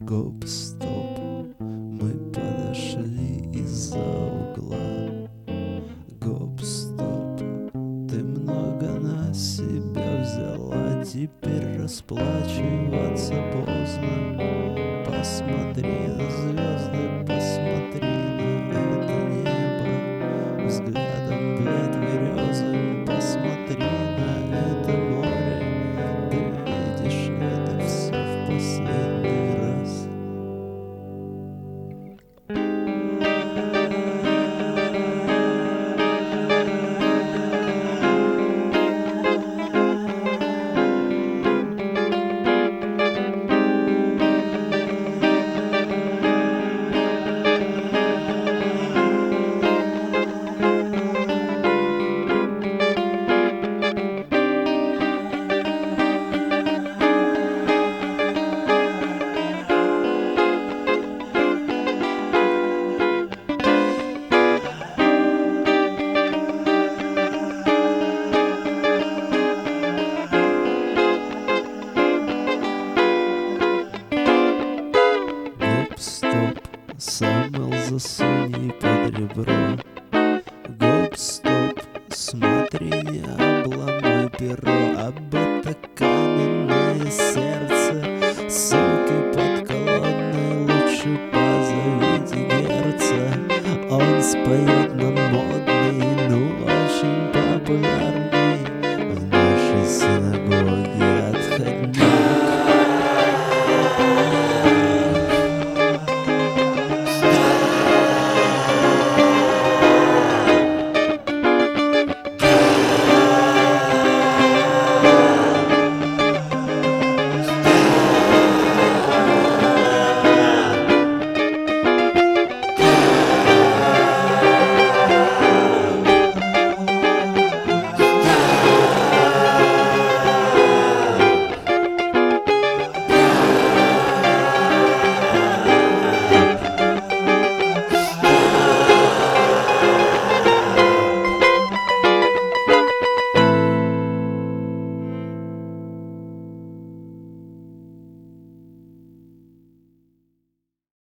Гоп-стоп, мы подошли из-за угла. Гоп-стоп, ты много на себя взяла, теперь расплачиваться поздно. Посмотри на звезды, посмотри на это небо, взглядом глядь березы, посмотри на это море. Ты видишь это все в последний раз. Гоп-стоп, Самвел засунь под ребро. Гоп-стоп, смотри, не обломай перо,